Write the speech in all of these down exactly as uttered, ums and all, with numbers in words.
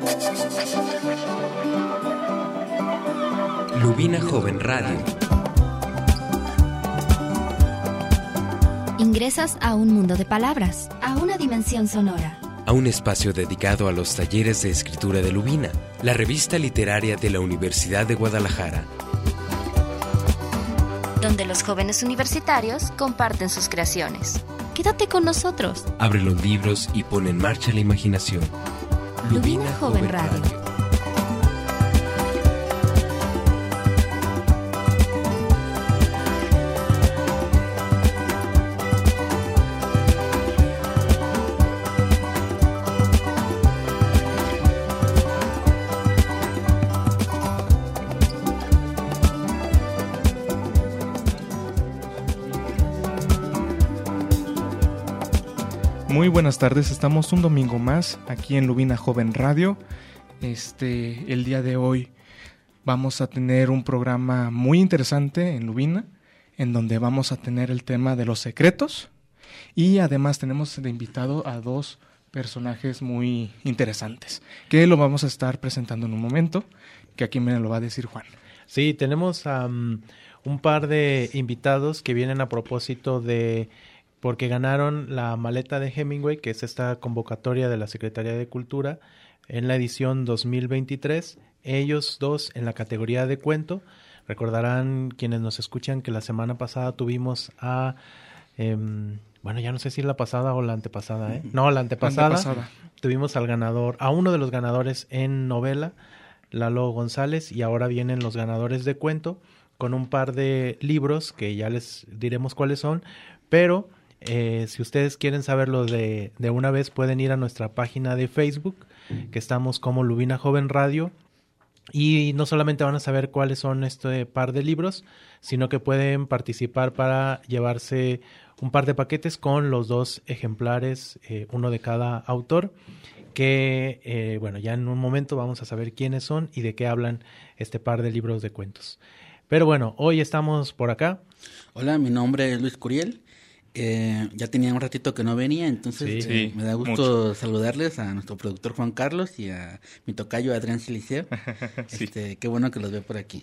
Lubina Joven Radio. Ingresas a un mundo de palabras, a una dimensión sonora. A un espacio dedicado a los talleres de escritura de Lubina, la revista literaria de la Universidad de Guadalajara. Donde los jóvenes universitarios comparten sus creaciones. Quédate con nosotros. Abre los libros y pon en marcha la imaginación. Lubina, Lubina Joven, Joven Radio. Radio. Muy buenas tardes, estamos un domingo más aquí en Lubina Joven Radio. Este, el día de hoy vamos a tener un programa muy interesante en Lubina, en donde vamos a tener el tema de los secretos y además tenemos de invitado a dos personajes muy interesantes, que lo vamos a estar presentando en un momento, que aquí me lo va a decir Juan. Sí, tenemos um, un par de invitados que vienen a propósito de... porque ganaron la maleta de Hemingway, que es esta convocatoria de la Secretaría de Cultura, en la edición dos mil veintitrés. Ellos dos en la categoría de cuento. Recordarán quienes nos escuchan que la semana pasada tuvimos a... Eh, bueno, ya no sé si la pasada o la antepasada, ¿eh? No, la antepasada. antepasada. Tuvimos al ganador, a uno de los ganadores en novela, Lalo González, y ahora vienen los ganadores de cuento, con un par de libros que ya les diremos cuáles son, pero... Eh, si ustedes quieren saberlo de, de una vez, pueden ir a nuestra página de Facebook, que estamos como Lubina Joven Radio, y no solamente van a saber cuáles son este par de libros, sino que pueden participar para llevarse un par de paquetes con los dos ejemplares, eh, uno de cada autor, que eh, bueno, ya en un momento vamos a saber quiénes son y de qué hablan este par de libros de cuentos. Pero bueno, hoy estamos por acá. Hola, mi nombre es Luis Curiel. Eh, ya tenía un ratito que no venía, entonces sí, eh, sí, me da gusto mucho. saludarles a nuestro productor Juan Carlos y a mi tocayo Adrián Siliceo. sí. Este, qué bueno que los veo por aquí.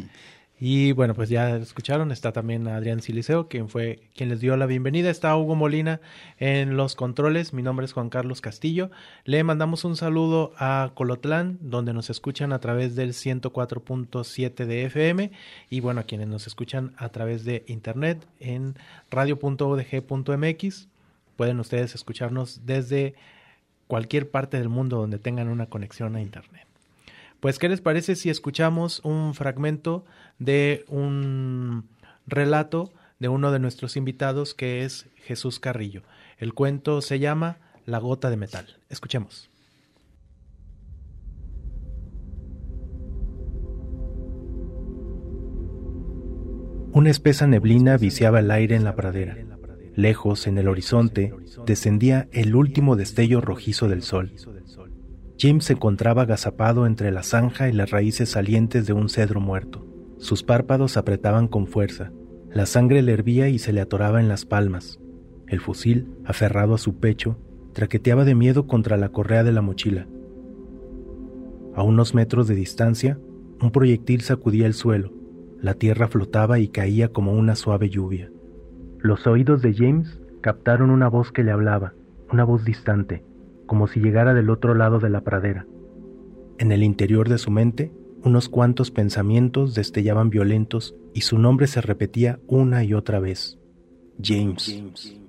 Y bueno, pues ya escucharon, está también Adrián Siliceo, quien fue quien les dio la bienvenida. Está Hugo Molina en los controles. Mi nombre es Juan Carlos Castillo. Le mandamos un saludo a Colotlán, donde nos escuchan a través del ciento cuatro punto siete de F M. Y bueno, a quienes nos escuchan a través de internet en radio punto u d g punto m x. Pueden ustedes escucharnos desde cualquier parte del mundo donde tengan una conexión a internet. Pues, ¿qué les parece si escuchamos un fragmento de un relato de uno de nuestros invitados, que es Jesús Carrillo? El cuento se llama La gota de metal. Escuchemos. Una espesa neblina viciaba el aire en la pradera. Lejos, en el horizonte, descendía el último destello rojizo del sol. James se encontraba agazapado entre la zanja y las raíces salientes de un cedro muerto. Sus párpados apretaban con fuerza. La sangre le hervía y se le atoraba en las palmas. El fusil, aferrado a su pecho, traqueteaba de miedo contra la correa de la mochila. A unos metros de distancia, un proyectil sacudía el suelo. La tierra flotaba y caía como una suave lluvia. Los oídos de James captaron una voz que le hablaba, una voz distante, como si llegara del otro lado de la pradera. En el interior de su mente, unos cuantos pensamientos destellaban violentos y su nombre se repetía una y otra vez. James.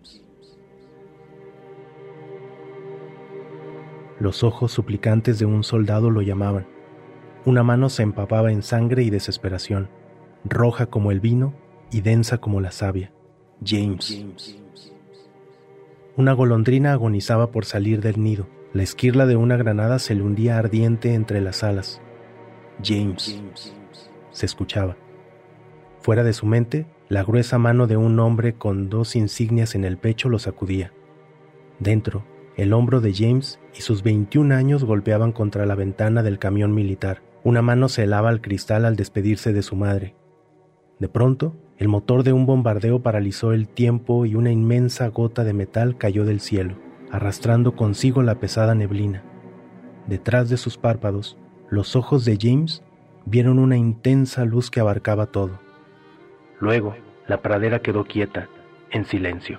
Los ojos suplicantes de un soldado lo llamaban. Una mano se empapaba en sangre y desesperación, roja como el vino y densa como la savia. James. Una golondrina agonizaba por salir del nido. La esquirla de una granada se le hundía ardiente entre las alas. James. Se escuchaba. Fuera de su mente, la gruesa mano de un hombre con dos insignias en el pecho lo sacudía. Dentro, el hombro de James y sus veintiún años golpeaban contra la ventana del camión militar. Una mano se helaba al cristal al despedirse de su madre. De pronto, el motor de un bombardeo paralizó el tiempo y una inmensa gota de metal cayó del cielo, arrastrando consigo la pesada neblina. detrás de sus párpados, los ojos de James vieron una intensa luz que abarcaba todo. Luego, la pradera quedó quieta, en silencio.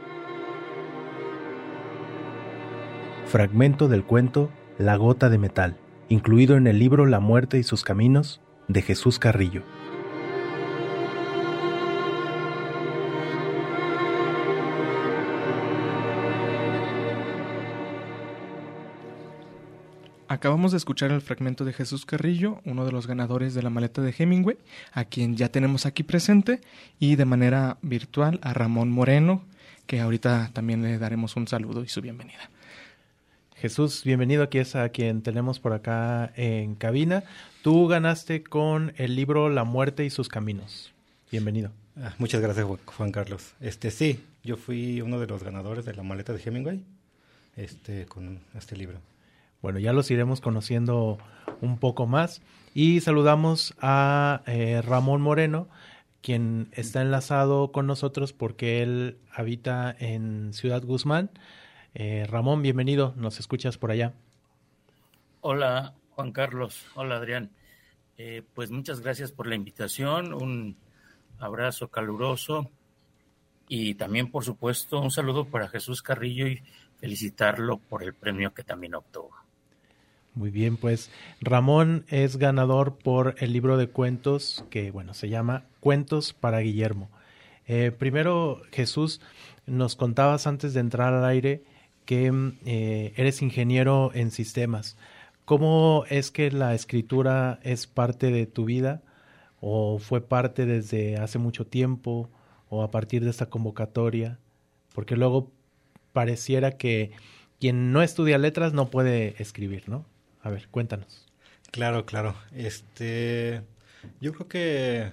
Fragmento del cuento La gota de metal, incluido en el libro La muerte y sus caminos, de Jesús Carrillo. Acabamos de escuchar el fragmento de Jesús Carrillo, uno de los ganadores de la maleta de Hemingway, a quien ya tenemos aquí presente, y de manera virtual a Ramón Moreno, que ahorita también le daremos un saludo y su bienvenida. Jesús, bienvenido, aquí es a quien tenemos por acá en cabina. Tú ganaste con el libro La muerte y sus caminos. Bienvenido. Ah, muchas gracias, Juan Carlos. Este sí, yo fui uno de los ganadores de la maleta de Hemingway, este, con este libro. Bueno, ya los iremos conociendo un poco más. Y saludamos a eh, Ramón Moreno, quien está enlazado con nosotros porque él habita en Ciudad Guzmán. Eh, Ramón, bienvenido, nos escuchas por allá. Hola, Juan Carlos. Hola, Adrián. Eh, pues muchas gracias por la invitación, un abrazo caluroso y también, por supuesto, un saludo para Jesús Carrillo y felicitarlo por el premio que también obtuvo. Muy bien, pues Ramón es ganador por el libro de cuentos que, bueno, se llama Cuentos para Guillermo. Eh, primero, Jesús, nos contabas antes de entrar al aire que eh, eres ingeniero en sistemas. ¿Cómo es que la escritura es parte de tu vida? ¿O fue parte desde hace mucho tiempo? ¿O a partir de esta convocatoria? Porque luego pareciera que quien no estudia letras no puede escribir, ¿no? A ver, cuéntanos. Claro, claro. Este, yo creo que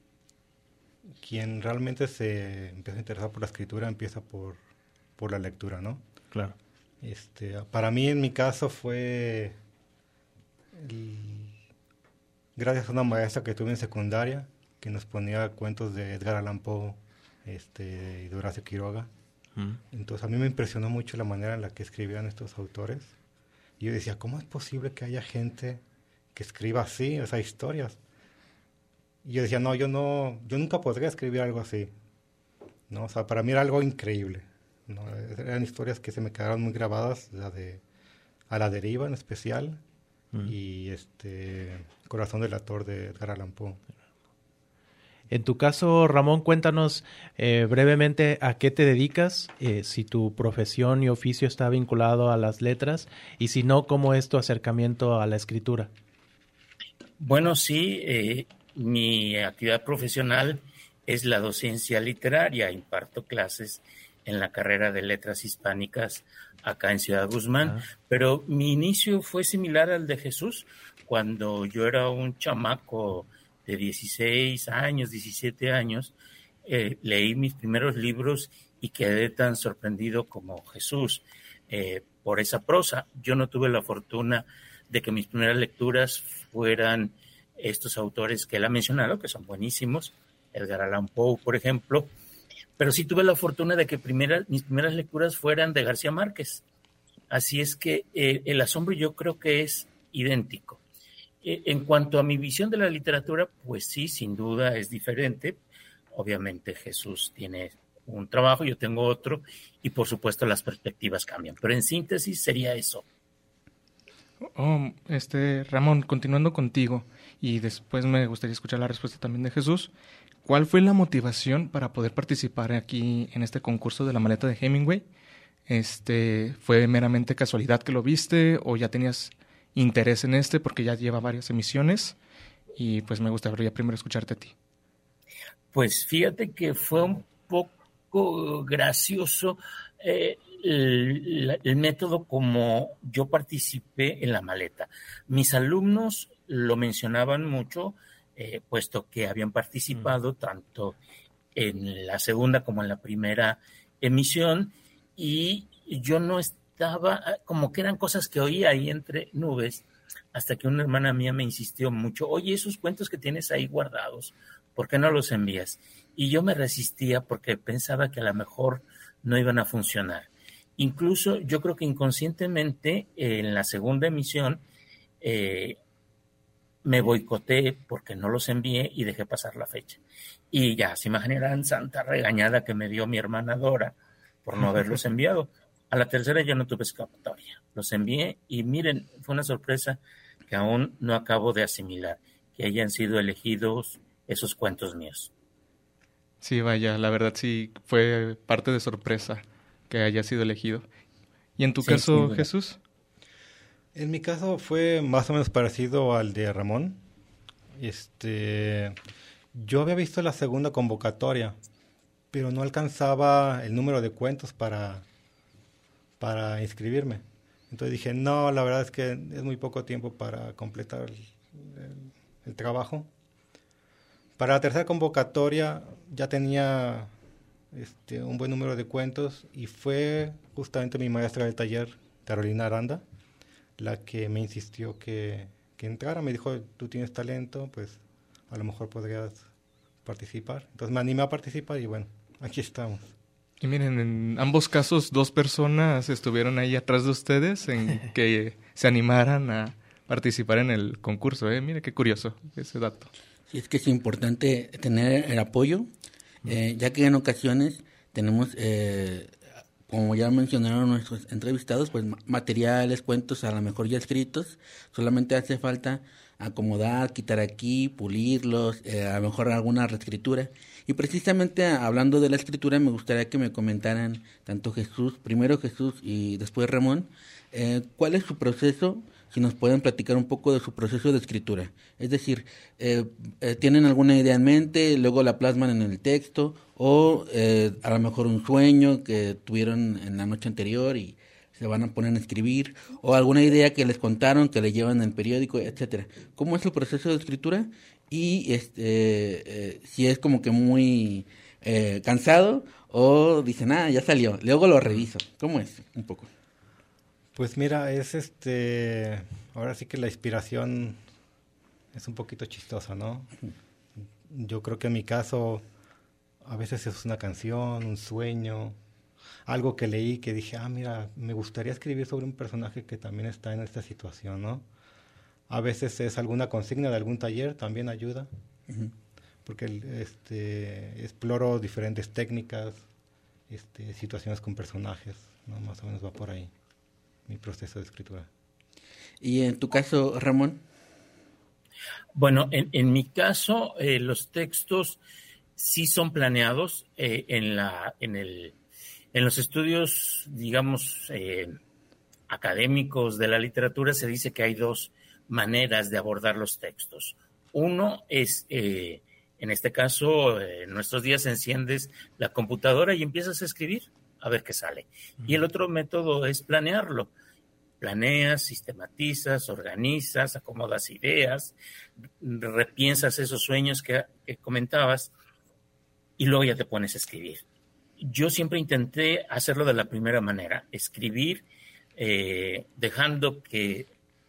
quien realmente se empieza a interesar por la escritura empieza por, por la lectura, ¿no? Claro. Este, para mí, en mi caso, fue el, gracias a una maestra que tuve en secundaria que nos ponía cuentos de Edgar Allan Poe, este, y de Horacio Quiroga. Mm. Entonces, a mí me impresionó mucho la manera en la que escribían estos autores. Y yo decía, ¿cómo es posible que haya gente que escriba así, esas historias? Y yo decía, no, yo no, yo nunca podría escribir algo así, ¿no? O sea, para mí era algo increíble, ¿no? Eran historias que se me quedaron muy grabadas, la de A la deriva en especial, mm. y este Corazón del Ator de Edgar Allan Poe. En tu caso, Ramón, cuéntanos eh, brevemente a qué te dedicas, eh, si tu profesión y oficio está vinculado a las letras, y si no, ¿cómo es tu acercamiento a la escritura? Bueno, sí, eh, mi actividad profesional es la docencia literaria. Imparto clases en la carrera de Letras Hispánicas acá en Ciudad Guzmán, ah. pero mi inicio fue similar al de Jesús. Cuando yo era un chamaco de dieciséis años, diecisiete años, eh, leí mis primeros libros y quedé tan sorprendido como Jesús eh, por esa prosa. Yo no tuve la fortuna de que mis primeras lecturas fueran estos autores que él ha mencionado, que son buenísimos, Edgar Allan Poe, por ejemplo, pero sí tuve la fortuna de que primera, mis primeras lecturas fueran de García Márquez. Así es que eh, el asombro yo creo que es idéntico. En cuanto a mi visión de la literatura, pues sí, sin duda es diferente. Obviamente Jesús tiene un trabajo, yo tengo otro, y por supuesto las perspectivas cambian. Pero en síntesis sería eso. Oh, este, Ramón, continuando contigo, y después me gustaría escuchar la respuesta también de Jesús. ¿Cuál fue la motivación para poder participar aquí en este concurso de la maleta de Hemingway? Este, ¿fue meramente casualidad que lo viste o ya tenías interés en este porque ya lleva varias emisiones? Y pues me gustaría primero escucharte a ti. Pues fíjate que fue un poco gracioso eh, el, el método como yo participé en la maleta. Mis alumnos lo mencionaban mucho, eh, puesto que habían participado mm. tanto en la segunda como en la primera emisión, y yo no estaba, como que eran cosas que oía ahí entre nubes, hasta que una hermana mía me insistió mucho, oye, esos cuentos que tienes ahí guardados, ¿por qué no los envías? Y yo me resistía porque pensaba que a lo mejor no iban a funcionar. Incluso yo creo que inconscientemente eh, en la segunda emisión eh, me boicoteé porque no los envié y dejé pasar la fecha. Y ya se imaginarán santa regañada que me dio mi hermana Dora por no haberlos enviado. A la tercera ya no tuve escapatoria. Los envié y miren, fue una sorpresa que aún no acabo de asimilar, que hayan sido elegidos esos cuentos míos. Sí, vaya, la verdad sí fue parte de sorpresa que haya sido elegido. ¿Y en tu sí, caso, Jesús? En mi caso fue más o menos parecido al de Ramón. Este, yo había visto la segunda convocatoria, pero no alcanzaba el número de cuentos para, para inscribirme. Entonces dije, no, la verdad es que es muy poco tiempo para completar el, el, el trabajo. Para la tercera convocatoria ya tenía este, un buen número de cuentos y fue justamente mi maestra del taller, Carolina Aranda, la que me insistió que, que entrara. Me dijo, tú tienes talento, pues a lo mejor podrías participar. Entonces me animé a participar y bueno, aquí estamos. Y miren, en ambos casos dos personas estuvieron ahí atrás de ustedes en que se animaran a participar en el concurso. ¿eh? Mire qué curioso ese dato. Sí, es que es importante tener el apoyo, eh, ya que en ocasiones tenemos, eh, como ya mencionaron nuestros entrevistados, pues materiales, cuentos a lo mejor ya escritos, solamente hace falta acomodar, quitar aquí, pulirlos, eh, a lo mejor alguna reescritura. Y precisamente hablando de la escritura, me gustaría que me comentaran tanto Jesús, primero Jesús y después Ramón, eh, ¿cuál es su proceso? Si nos pueden platicar un poco de su proceso de escritura. Es decir, eh, eh, ¿tienen alguna idea en mente, luego la plasman en el texto, o eh, a lo mejor un sueño que tuvieron en la noche anterior y se van a poner a escribir, o alguna idea que les contaron, que le llevan en el periódico, etcétera? ¿Cómo es el proceso de escritura? Y este, eh, si es como que muy eh, cansado, o dicen, ah, ya salió, luego lo reviso. ¿Cómo es? Un poco. Pues mira, es este, ahora sí que la inspiración es un poquito chistosa, ¿no? Yo creo que en mi caso a veces es una canción, un sueño, algo que leí que dije, ah, mira, me gustaría escribir sobre un personaje que también está en esta situación, ¿no? A veces es alguna consigna de algún taller, también ayuda, uh-huh. porque este, exploro diferentes técnicas, este, situaciones con personajes, ¿no? Más o menos va por ahí mi proceso de escritura. ¿Y en tu caso, Ramón? Bueno, en, en mi caso, eh, los textos sí son planeados eh, en la, en el, en los estudios, digamos, eh, académicos de la literatura. Se dice que hay dos maneras de abordar los textos. Uno es, eh, en este caso, eh, en nuestros días enciendes la computadora y empiezas a escribir a ver qué sale. Uh-huh. Y el otro método es planearlo. Planeas, sistematizas, organizas, acomodas ideas, repiensas esos sueños que, que comentabas y luego ya te pones a escribir. Yo siempre intenté hacerlo de la primera manera, escribir eh, dejando que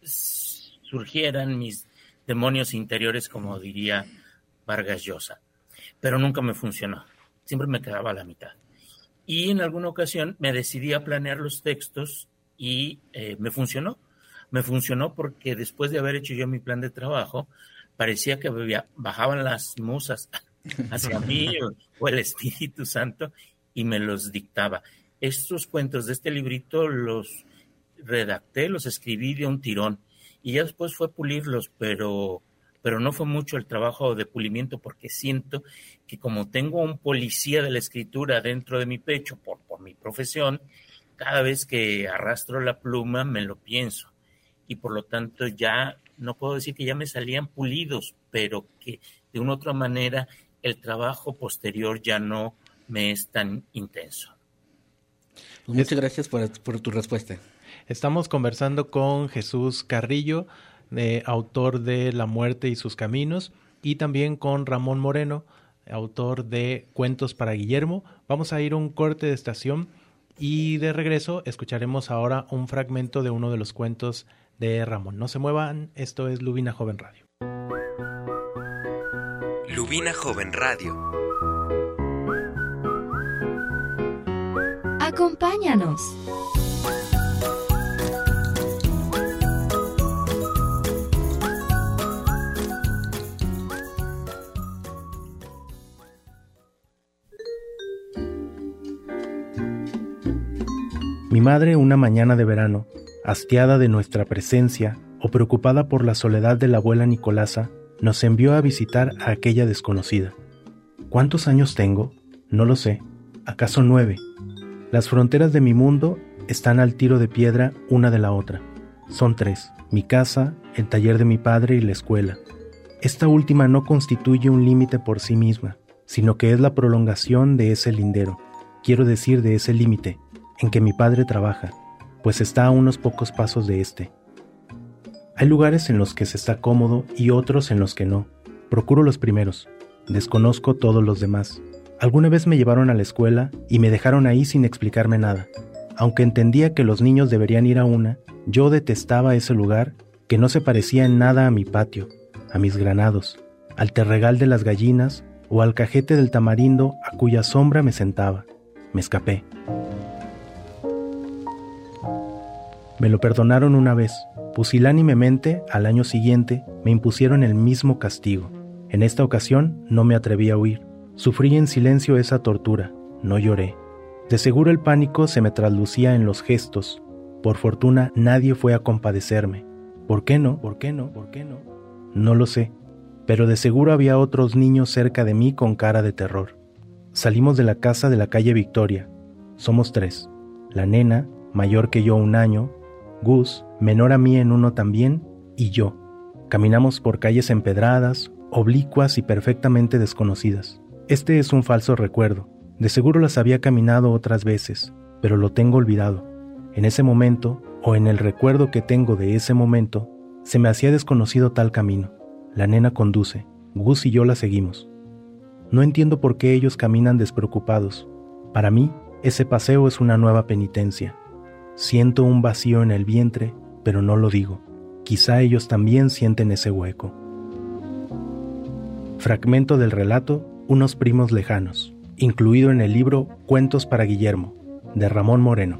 surgieran mis demonios interiores, como diría Vargas Llosa, pero nunca me funcionó, siempre me quedaba a la mitad. Y en alguna ocasión me decidí a planear los textos y eh, me funcionó. Me funcionó porque después de haber hecho yo mi plan de trabajo, parecía que bajaban las musas hacia mí o, o el Espíritu Santo y me los dictaba. Estos cuentos de este librito los redacté, los escribí de un tirón y ya después fue pulirlos, pero... pero no fue mucho el trabajo de pulimiento porque siento que como tengo un policía de la escritura dentro de mi pecho por, por mi profesión, cada vez que arrastro la pluma me lo pienso y por lo tanto ya no puedo decir que ya me salían pulidos, pero que de una u otra manera el trabajo posterior ya no me es tan intenso. Pues muchas gracias por, por tu respuesta. Estamos conversando con Jesús Carrillo, Eh, autor de La muerte y sus caminos, y también con Ramón Moreno, autor de Cuentos para Guillermo. Vamos a ir a un corte de estación y de regreso escucharemos ahora un fragmento de uno de los cuentos de Ramón. No se muevan, esto es Lubina Joven Radio. Lubina Joven Radio. Acompáñanos. Mi madre, una mañana de verano, hastiada de nuestra presencia o preocupada por la soledad de la abuela Nicolasa, nos envió a visitar a aquella desconocida. ¿Cuántos años tengo? No lo sé. ¿Acaso nueve? Las fronteras de mi mundo están al tiro de piedra una de la otra. Son tres: mi casa, el taller de mi padre y la escuela. Esta última no constituye un límite por sí misma, sino que es la prolongación de ese lindero, quiero decir de ese límite, en que mi padre trabaja, pues está a unos pocos pasos de este. Hay lugares en los que se está cómodo y otros en los que no. Procuro los primeros. Desconozco todos los demás. Alguna vez me llevaron a la escuela y me dejaron ahí sin explicarme nada. Aunque entendía que los niños deberían ir a una, yo detestaba ese lugar que no se parecía en nada a mi patio, a mis granados, al terregal de las gallinas o al cajete del tamarindo a cuya sombra me sentaba. Me escapé. Me lo perdonaron una vez. Pusilánimemente, al año siguiente, me impusieron el mismo castigo. En esta ocasión no me atreví a huir. Sufrí en silencio esa tortura. No lloré. De seguro el pánico se me traslucía en los gestos. Por fortuna nadie fue a compadecerme. ¿Por qué no? ¿Por qué no? ¿Por qué no? No lo sé. Pero de seguro había otros niños cerca de mí con cara de terror. Salimos de la casa de la calle Victoria. Somos tres. La nena, mayor que yo un año, Gus, menor a mí en uno también, y yo. Caminamos por calles empedradas, oblicuas y perfectamente desconocidas. Este es un falso recuerdo. De seguro las había caminado otras veces, pero lo tengo olvidado. En ese momento, o en el recuerdo que tengo de ese momento, se me hacía desconocido tal camino. La nena conduce, Gus y yo la seguimos. No entiendo por qué ellos caminan despreocupados. Para mí, ese paseo es una nueva penitencia. Siento un vacío en el vientre, pero no lo digo. Quizá ellos también sienten ese hueco. Fragmento del relato Unos primos lejanos, incluido en el libro Cuentos para Guillermo, de Ramón Moreno.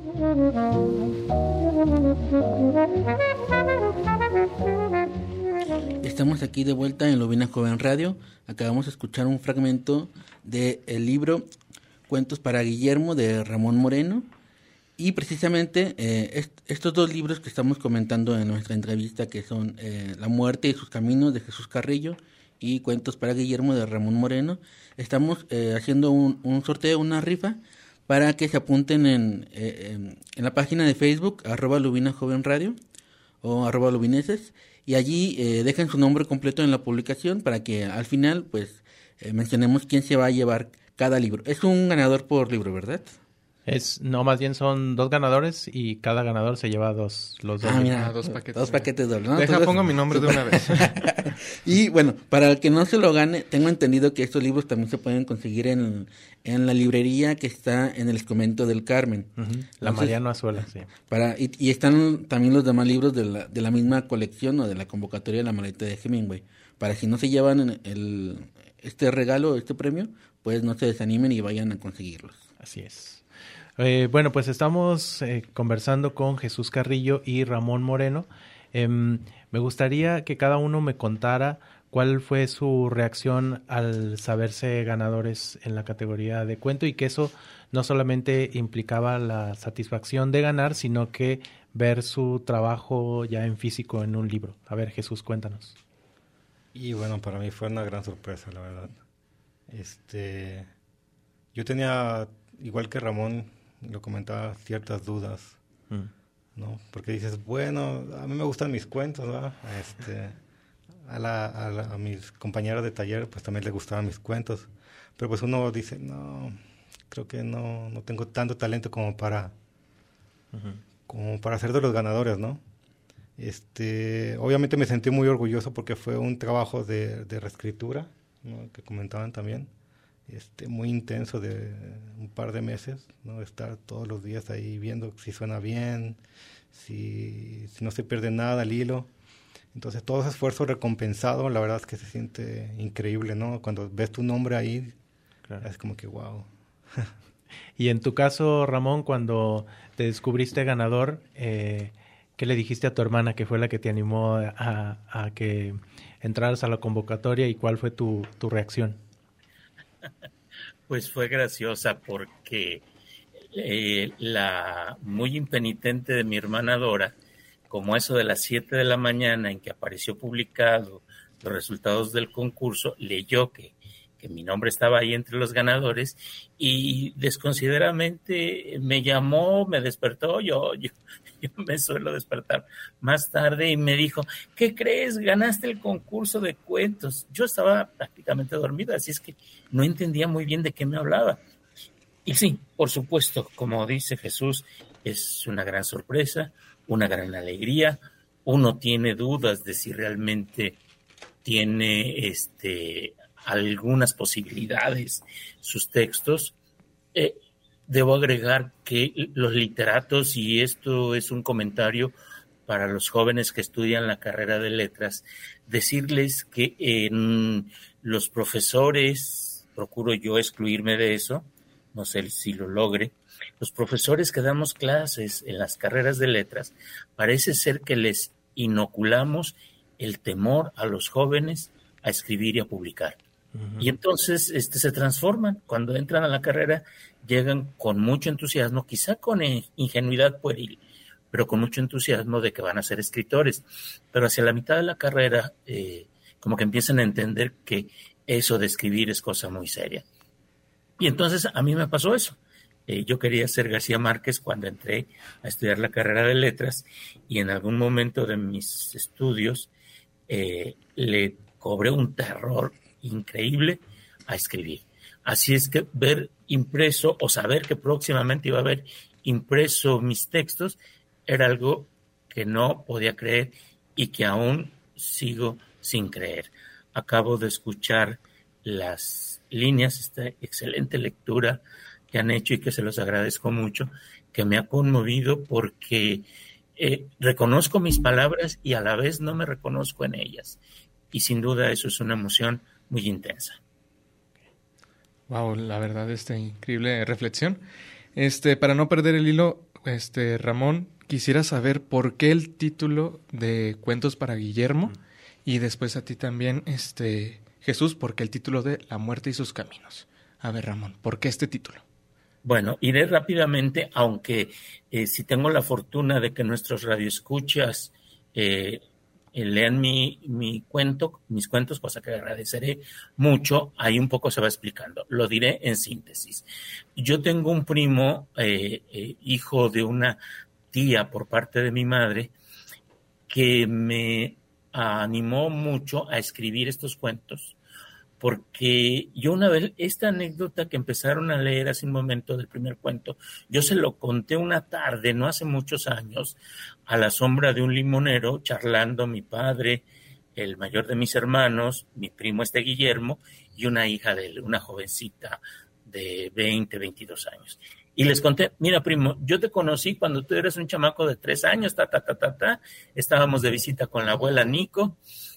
Estamos aquí de vuelta en Lubina Joven Radio. Acabamos de escuchar un fragmento del libro Cuentos para Guillermo, de Ramón Moreno. Y precisamente eh, est- estos dos libros que estamos comentando en nuestra entrevista, que son eh, La muerte y sus caminos, de Jesús Carrillo, y Cuentos para Guillermo, de Ramón Moreno, estamos eh, haciendo un, un sorteo, una rifa, para que se apunten en, eh, en, en la página de Facebook, arroba Lubina Joven Radio, o arroba Lubineses, y allí eh, dejen su nombre completo en la publicación, para que al final pues eh, mencionemos quién se va a llevar cada libro. Es un ganador por libro, ¿verdad? Es, no, más bien son dos ganadores y cada ganador se lleva dos, los dos. Ah, mira, Ah, dos paquetes. Dos paquetes dobles, ¿no? Deja, Entonces- pongo mi nombre de una vez. Y bueno, para el que no se lo gane, tengo entendido que estos libros también se pueden conseguir en, en la librería que está en el Escomento del Carmen. Uh-huh. La Entonces, Mariano Azuela, sí. Para, y, y están también los demás libros de la, de la misma colección o de la convocatoria de la maleta de Hemingway. Para si no se llevan el, este regalo, este premio, pues no se desanimen y vayan a conseguirlos. Así es. Eh, bueno, pues estamos eh, conversando con Jesús Carrillo y Ramón Moreno. Eh, me gustaría que cada uno me contara cuál fue su reacción al saberse ganadores en la categoría de cuento, y que eso no solamente implicaba la satisfacción de ganar, sino que ver su trabajo ya en físico en un libro. A ver, Jesús, cuéntanos. Y bueno, para mí fue una gran sorpresa, la verdad. Este, yo tenía, igual que Ramón, lo comentaba, ciertas dudas, Mm. ¿no? Porque dices, bueno, a mí me gustan mis cuentos, ¿verdad? Este, a, la, a, la, a mis compañeros de taller, pues también les gustaban mis cuentos. Pero pues uno dice, no, creo que no, no tengo tanto talento como para, Uh-huh. como para ser de los ganadores, ¿no? Este, obviamente me sentí muy orgulloso porque fue un trabajo de, de reescritura, ¿no? Que comentaban también. Este, muy intenso, de un par de meses, ¿no? Estar todos los días ahí viendo si suena bien, si, si no se pierde nada al hilo. Entonces todo ese esfuerzo recompensado, la verdad es que se siente increíble, ¿no? Cuando ves tu nombre ahí, Claro. es como que wow. Y en tu caso, Ramón, cuando te descubriste ganador, eh, ¿qué le dijiste a tu hermana que fue la que te animó a, a que entraras a la convocatoria y cuál fue tu, tu reacción? Pues fue graciosa porque eh, la muy impenitente de mi hermana Dora, como eso de las siete de la mañana en que apareció publicado los resultados del concurso, leyó que, que mi nombre estaba ahí entre los ganadores y desconsideradamente me llamó, me despertó, yo, yo, yo me suelo despertar más tarde y me dijo, ¿qué crees? Ganaste el concurso de cuentos. Yo estaba prácticamente dormido, así es que no entendía muy bien de qué me hablaba. Y sí, por supuesto, como dice Jesús, es una gran sorpresa, una gran alegría. Uno tiene dudas de si realmente tiene este, algunas posibilidades sus textos. Eh, debo agregar que los literatos, y esto es un comentario para los jóvenes que estudian la carrera de letras, decirles que en los profesores, procuro yo excluirme de eso, no sé si lo logre, los profesores que damos clases en las carreras de letras, parece ser que les inoculamos el temor a los jóvenes a escribir y a publicar. Uh-huh. Y entonces este, se transforman. Cuando entran a la carrera, llegan con mucho entusiasmo, quizá con ingenuidad pueril, pero con mucho entusiasmo de que van a ser escritores. Pero hacia la mitad de la carrera, eh, como que empiezan a entender que eso de escribir es cosa muy seria. Y entonces a mí me pasó eso. Eh, yo quería ser García Márquez cuando entré a estudiar la carrera de letras y en algún momento de mis estudios eh, le cobré un terror increíble a escribir. Así es que ver impreso o saber que próximamente iba a haber impreso mis textos era algo que no podía creer y que aún sigo sin creer. Acabo de escuchar las líneas, esta excelente lectura que han hecho y que se los agradezco mucho, que me ha conmovido porque eh, reconozco mis palabras y a la vez no me reconozco en ellas. Y sin duda eso es una emoción muy intensa. Wow, la verdad, esta increíble reflexión. Este, para no perder el hilo, este, Ramón, quisiera saber por qué el título de Cuentos para Guillermo mm. y después a ti también, este, Jesús, por qué el título de La muerte y sus caminos. A ver, Ramón, ¿por qué este título? Bueno, iré rápidamente, aunque eh, si tengo la fortuna de que nuestros radioescuchas eh, eh, lean mi, mi cuento, mis cuentos, cosa que agradeceré mucho, ahí un poco se va explicando. Lo diré en síntesis. Yo tengo un primo, eh, eh, hijo de una tía por parte de mi madre, que me animó mucho a escribir estos cuentos. Porque yo una vez, esta anécdota que empezaron a leer hace un momento del primer cuento, yo se lo conté una tarde, no hace muchos años, a la sombra de un limonero, charlando mi padre, el mayor de mis hermanos, mi primo este Guillermo, y una hija de él, una jovencita de veinte, veintidós años. Y les conté, mira primo, yo te conocí cuando tú eras un chamaco de tres años, ta, ta, ta, ta, ta, estábamos de visita con la abuela Nico,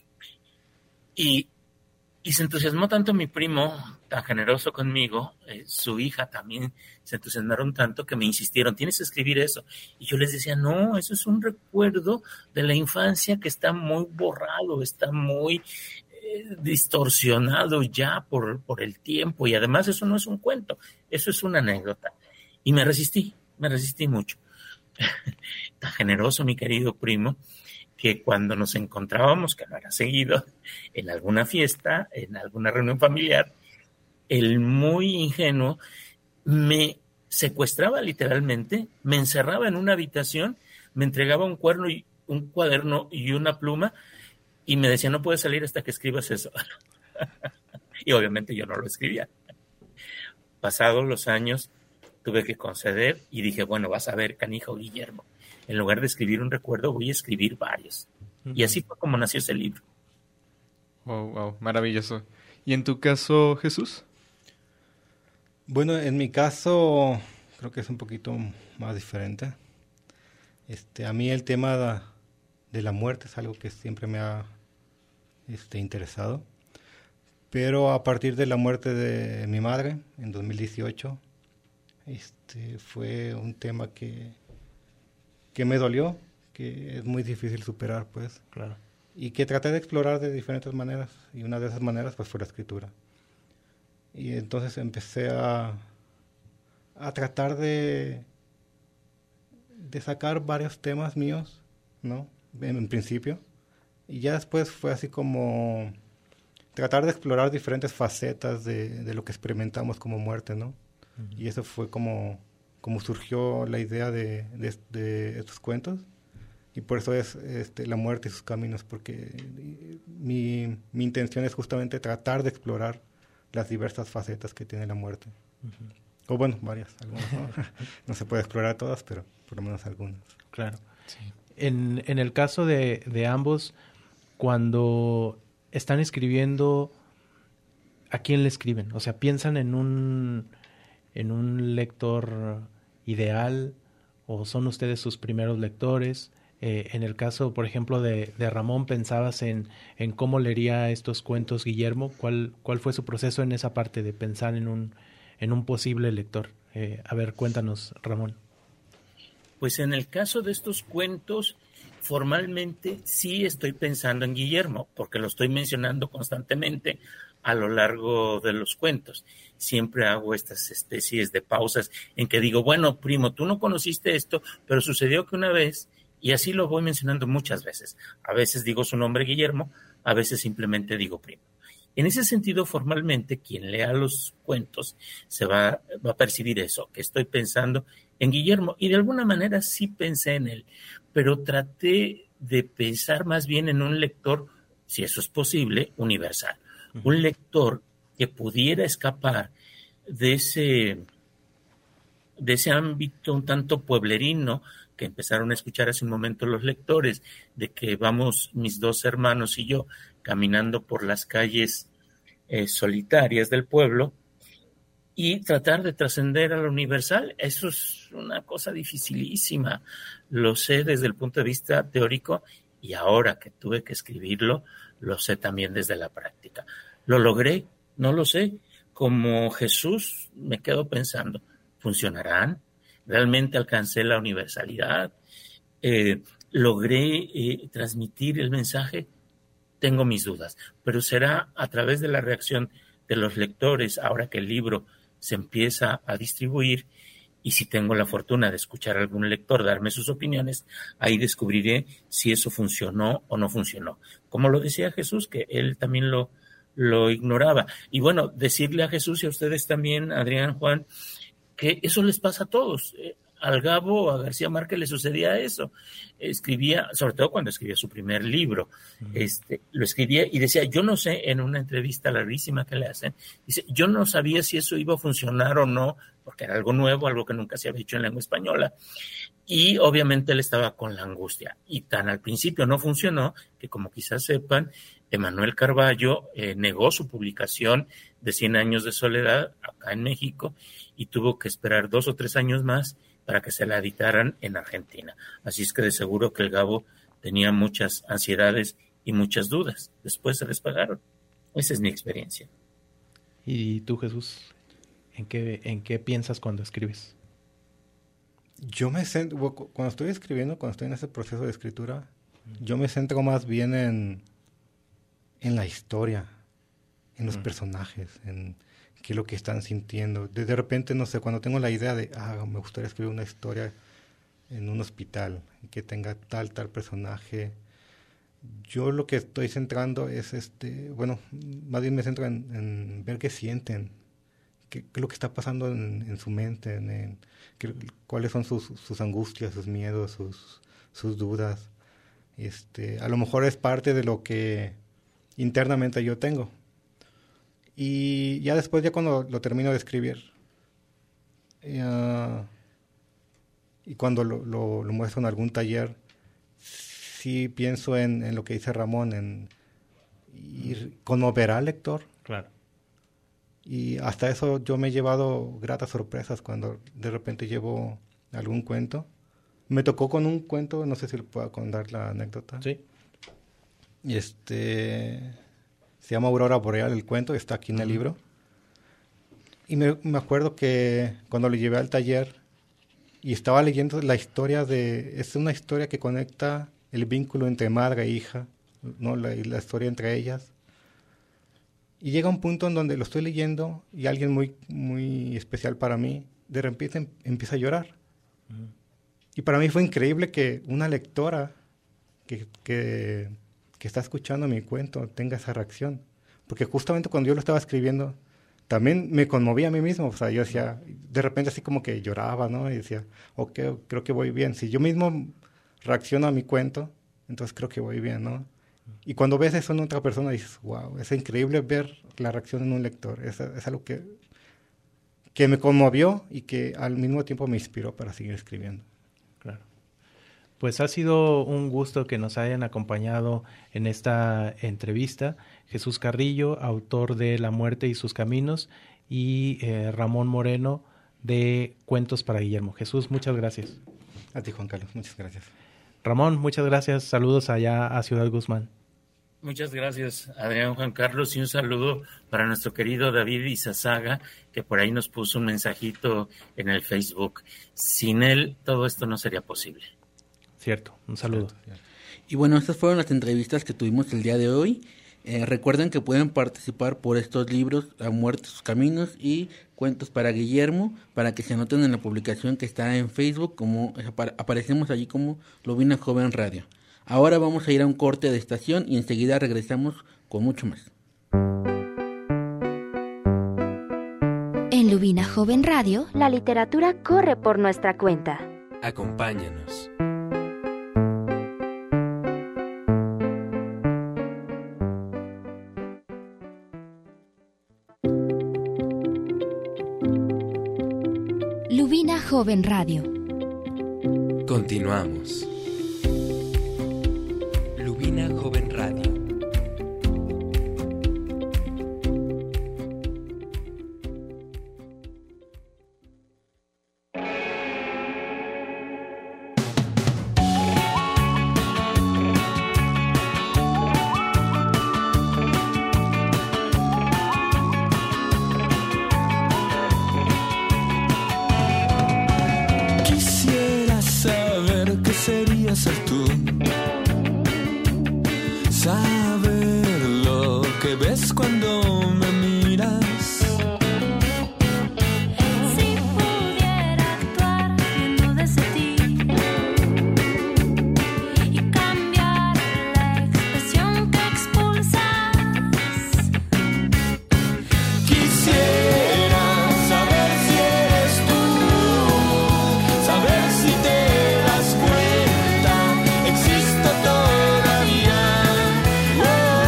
y Y se entusiasmó tanto mi primo, tan generoso conmigo, eh, su hija también se entusiasmaron tanto que me insistieron, tienes que escribir eso. Y yo les decía, no, eso es un recuerdo de la infancia que está muy borrado, está muy eh, distorsionado ya por, por el tiempo. Y además eso no es un cuento, eso es una anécdota. Y me resistí, me resistí mucho. Tan generoso mi querido primo, que cuando nos encontrábamos, que no era seguido, en alguna fiesta, en alguna reunión familiar, el muy ingenuo me secuestraba literalmente, me encerraba en una habitación, me entregaba un cuerno y un cuaderno y una pluma y me decía, no puedes salir hasta que escribas eso. Y obviamente yo no lo escribía. Pasados los años, tuve que conceder y dije, bueno, vas a ver, canijo Guillermo, en lugar de escribir un recuerdo, voy a escribir varios. Uh-huh. Y así fue como nació ese libro. Wow, wow, maravilloso. ¿Y en tu caso, Jesús? Bueno, en mi caso, creo que es un poquito más diferente. Este, a mí el tema de la muerte es algo que siempre me ha este, interesado. Pero a partir de la muerte de mi madre, en dos mil dieciocho, Este, fue un tema que, que me dolió, que es muy difícil superar, pues. Claro. Y que traté de explorar de diferentes maneras, y una de esas maneras pues fue la escritura. Y entonces empecé a, a tratar de, de sacar varios temas míos, ¿no? En, en principio. Y ya después fue así como tratar de explorar diferentes facetas de, de lo que experimentamos como muerte, ¿no? Uh-huh. Y eso fue como, como surgió la idea de, de, de estos cuentos. Y por eso es este, la muerte y sus caminos, porque mi, mi intención es justamente tratar de explorar las diversas facetas que tiene la muerte. Uh-huh. O bueno, varias, algunas, ¿no? No se puede explorar todas, pero por lo menos algunas. Claro. Sí. En, en el caso de, de ambos, cuando están escribiendo, ¿a quién le escriben? O sea, ¿piensan en un, en un lector ideal o son ustedes sus primeros lectores? Eh, en el caso, por ejemplo, de, de Ramón, ¿pensabas en, en cómo leería estos cuentos Guillermo? ¿Cuál, cuál fue su proceso en esa parte de pensar en un, en un posible lector? Eh, a ver, cuéntanos, Ramón. Pues en el caso de estos cuentos, formalmente sí estoy pensando en Guillermo, porque lo estoy mencionando constantemente a lo largo de los cuentos. Siempre hago estas especies de pausas en que digo, bueno, primo, tú no conociste esto, pero sucedió que una vez... Y así lo voy mencionando muchas veces. A veces digo su nombre Guillermo, a veces simplemente digo primo. En ese sentido, formalmente, quien lea los cuentos se va, va a percibir eso, que estoy pensando en Guillermo. Y de alguna manera sí pensé en él, pero traté de pensar más bien en un lector, si eso es posible, universal. Uh-huh. Un lector que pudiera escapar de ese, de ese ámbito un tanto pueblerino, que empezaron a escuchar hace un momento los lectores, de que vamos mis dos hermanos y yo caminando por las calles eh, solitarias del pueblo y tratar de trascender a lo universal. Eso es una cosa dificilísima, lo sé desde el punto de vista teórico y ahora que tuve que escribirlo, lo sé también desde la práctica. ¿Lo logré? No lo sé. Como Jesús me quedo pensando, ¿funcionarán? ¿Realmente alcancé la universalidad? Eh, ¿Logré eh, transmitir el mensaje? Tengo mis dudas, pero será a través de la reacción de los lectores, ahora que el libro se empieza a distribuir, y si tengo la fortuna de escuchar a algún lector darme sus opiniones, ahí descubriré si eso funcionó o no funcionó. Como lo decía Jesús, que él también lo, lo ignoraba. Y bueno, decirle a Jesús y a ustedes también, Adrián, Juan, que eso les pasa a todos. Eh, al Gabo, a García Márquez le sucedía eso. Escribía, sobre todo cuando escribía su primer libro, uh-huh. este, lo escribía y decía, yo no sé, en una entrevista larguísima que le hacen, dice, yo no sabía si eso iba a funcionar o no, porque era algo nuevo, algo que nunca se había hecho en lengua española. Y obviamente él estaba con la angustia. Y tan al principio no funcionó, que como quizás sepan, Emanuel Carballo eh, negó su publicación de Cien años de soledad acá en México y tuvo que esperar dos o tres años más para que se la editaran en Argentina. Así es que de seguro que el Gabo tenía muchas ansiedades y muchas dudas. Después se les pagaron. Esa es mi experiencia. ¿Y tú, Jesús? ¿En qué, en qué piensas cuando escribes? Yo me centro, cuando estoy escribiendo, cuando estoy en ese proceso de escritura, yo me centro más bien en, en la historia, en los mm. personajes, en qué es lo que están sintiendo. De, de repente, no sé, cuando tengo la idea de, ah, me gustaría escribir una historia en un hospital, que tenga tal, tal personaje, yo lo que estoy centrando es, este, bueno, más bien me centro en, en ver qué sienten, qué, qué es lo que está pasando en, en su mente, en, en qué, cuáles son sus, sus angustias, sus miedos, sus, sus dudas. Este, a lo mejor es parte de lo que internamente yo tengo. Y ya después, ya cuando lo termino de escribir, uh, y cuando lo, lo, lo muestro en algún taller, sí pienso en, en lo que dice Ramón, en ir, conmover al lector. Claro. Y hasta eso yo me he llevado gratas sorpresas cuando de repente llevo algún cuento. Me tocó con un cuento, no sé si le puedo contar la anécdota. Sí. Este... Se llama Aurora Boreal el cuento, está aquí en el libro. Y me, me acuerdo que cuando lo llevé al taller y estaba leyendo la historia de... Es una historia que conecta el vínculo entre madre e hija, ¿no? La, la historia entre ellas. Y llega un punto en donde lo estoy leyendo y alguien muy, muy especial para mí, de repente em, empieza a llorar. Uh-huh. Y para mí fue increíble que una lectora que, que, que está escuchando mi cuento tenga esa reacción. Porque justamente cuando yo lo estaba escribiendo, también me conmovía a mí mismo. O sea, yo decía, de repente así como que lloraba, ¿no? Y decía, ok, creo que voy bien. Si yo mismo reacciono a mi cuento, entonces creo que voy bien, ¿no? Y cuando ves eso en otra persona, dices, wow, es increíble ver la reacción en un lector. Es, es algo que, que me conmovió y que al mismo tiempo me inspiró para seguir escribiendo. Claro. Pues ha sido un gusto que nos hayan acompañado en esta entrevista. Jesús Carrillo, autor de La muerte y sus caminos, y eh, Ramón Moreno, de Cuentos para Guillermo. Jesús, muchas gracias. A ti, Juan Carlos, muchas gracias. Ramón, muchas gracias. Saludos allá a Ciudad Guzmán. Muchas gracias, Adrián, Juan Carlos, y un saludo para nuestro querido David Izazaga, que por ahí nos puso un mensajito en el Facebook. Sin él, todo esto no sería posible. Cierto, un saludo. Cierto, cierto. Y bueno, estas fueron las entrevistas que tuvimos el día de hoy. Eh, recuerden que pueden participar por estos libros, La muerte, sus caminos y Cuentos para Guillermo, para que se anoten en la publicación que está en Facebook, como aparecemos allí como Lubina Joven Radio. Ahora vamos a ir a un corte de estación y enseguida regresamos con mucho más. En Lubina Joven Radio, la literatura corre por nuestra cuenta. Acompáñanos. Lubina Joven Radio. Continuamos. Lubina Joven Radio. Ser tú, saber lo que ves cuando me miras. Si pudiera actuar viendo desde ti y cambiar la expresión que expulsas, quisiera saber si eres tú, saber si te das cuenta. Existo todavía. Oh,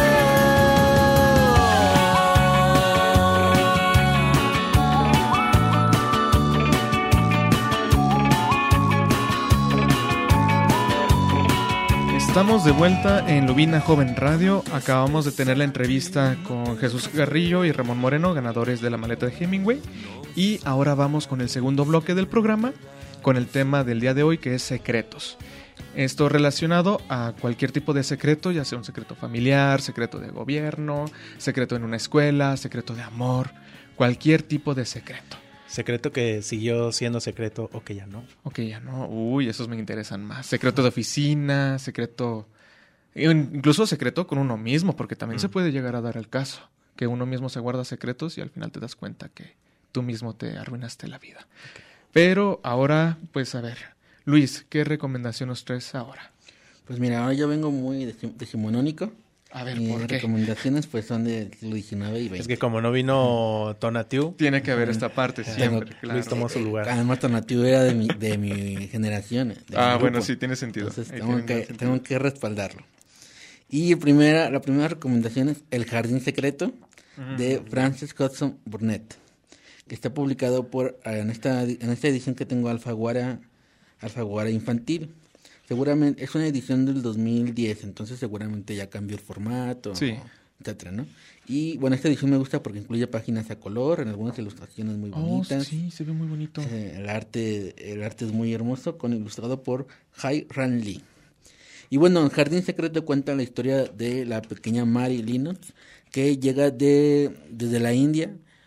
Estamos de vuelta en Lubina Joven Radio. Acabamos de tener la entrevista con Jesús Carrillo y Ramón Moreno, ganadores de la maleta de Hemingway. Y ahora vamos con el segundo bloque del programa, con el tema del día de hoy, que es secretos. Esto relacionado a cualquier tipo de secreto, ya sea un secreto familiar, secreto de gobierno, secreto en una escuela, secreto de amor, cualquier tipo de secreto. Secreto que siguió siendo secreto o que ya no. O que ya no. Uy, esos me interesan más. Secreto de oficina, secreto... Incluso secreto con uno mismo, porque también mm. se puede llegar a dar el caso, que uno mismo se guarda secretos y al final te das cuenta que tú mismo te arruinaste la vida. Okay. Pero ahora, pues a ver, Luis, ¿qué recomendación nos traes ahora? Pues mira, ahora yo vengo muy decimonónico. A ver, Mis ¿por qué? recomendaciones pues son del siglo diecinueve y veinte. Es que como no vino Tonatiuh, tiene que haber esta parte siempre, Tengo, claro. Luis tomó su lugar. Además Tonatiuh era de mi, de mi generación. De ah, mi bueno, sí, tiene sentido. Entonces Ahí tengo que, sentido. tengo que respaldarlo. Y primera, la primera recomendación es El jardín secreto, uh-huh, de Frances Hodgson Burnett, que está publicado por en esta en esta edición que tengo Alfaguara, Alfaguara Infantil. Seguramente es una edición del dos mil diez, entonces seguramente ya cambió el formato, sí, etcétera, ¿no? Y bueno, esta edición me gusta porque incluye páginas a color, en algunas ilustraciones muy bonitas. Oh, sí, se ve muy bonito. Eh, el arte el arte es muy hermoso, con ilustrado por Hai Ran Lee. Y bueno, el Jardín Secreto cuenta la historia de la pequeña Mary Lennox, que llega de desde la India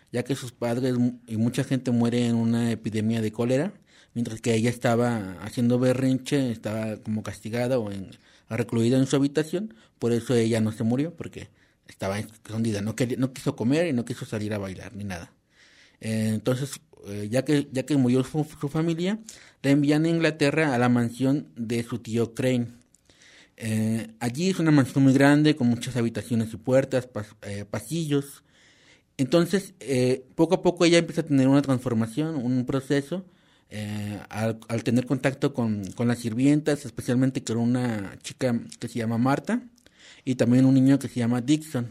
ya que sus padres y mucha gente muere en una epidemia de cólera, mientras que ella estaba haciendo berrinche, estaba como castigada o en, recluida en su habitación. Por eso ella no se murió, porque estaba escondida, no, quería, no quiso comer y no quiso salir a bailar ni nada. Eh, entonces, eh, ya que ya que murió su, su familia, la envían a Inglaterra a la mansión de su tío Crane. Eh, allí es una mansión muy grande, con muchas habitaciones y puertas, pas, eh, pasillos. Entonces, eh, poco a poco ella empieza a tener una transformación, un proceso, eh, al, al tener contacto con, con las sirvientas, especialmente con una chica que se llama Marta, y también un niño que se llama Dixon.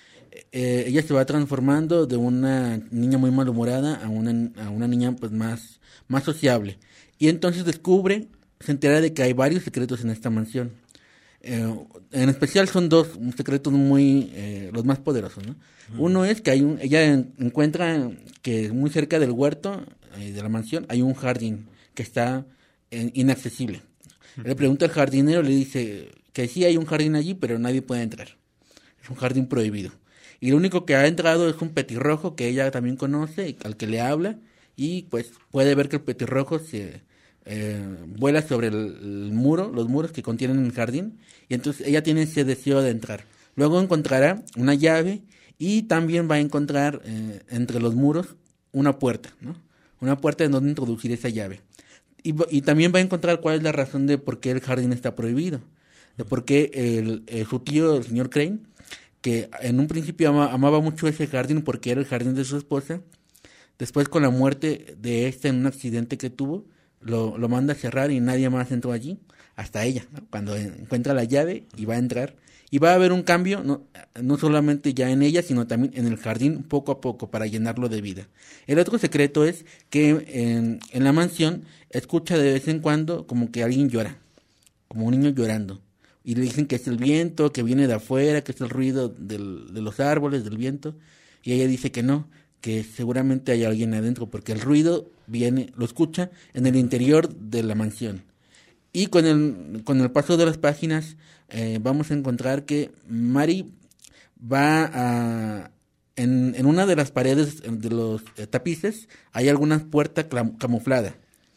Eh, ella se va transformando de una niña muy malhumorada a una, a una niña pues más, más sociable. Y entonces descubre, se entera de que hay varios secretos en esta mansión. Eh, en especial son dos secretos muy, eh, los más poderosos, ¿no? Uh-huh. Uno es que hay un, ella en, encuentra que muy cerca del huerto eh, de la mansión hay un jardín que está eh, inaccesible. Uh-huh. Le pregunta al jardinero, le dice que sí hay un jardín allí, pero nadie puede entrar. Es un jardín prohibido. Y lo único que ha entrado es un petirrojo que ella también conoce, al que le habla, y pues puede ver que el petirrojo se eh, vuela sobre el, el muro, los muros que contienen el jardín, y entonces ella tiene ese deseo de entrar. Luego encontrará una llave y también va a encontrar eh, entre los muros una puerta, ¿no? Una puerta en donde introducir esa llave. Y, y también va a encontrar cuál es la razón de por qué el jardín está prohibido, de por qué el, el, su tío, el señor Crane, que en un principio ama, amaba mucho ese jardín porque era el jardín de su esposa, después con la muerte de esta en un accidente que tuvo, lo, lo manda a cerrar y nadie más entró allí, hasta ella, ¿no? Cuando encuentra la llave y va a entrar. Y va a haber un cambio, no, no solamente ya en ella, sino también en el jardín poco a poco para llenarlo de vida. El otro secreto es que en, en la mansión escucha de vez en cuando como que alguien llora, como un niño llorando. Y le dicen que es el viento, que viene de afuera, que es el ruido del, de los árboles, del viento. Y ella dice que no, que seguramente hay alguien adentro, porque el ruido viene, lo escucha en el interior de la mansión. Y con el, con el paso de las páginas eh, vamos a encontrar que Mary va a... En, en una de las paredes de los eh, tapices hay alguna puerta clam, camuflada.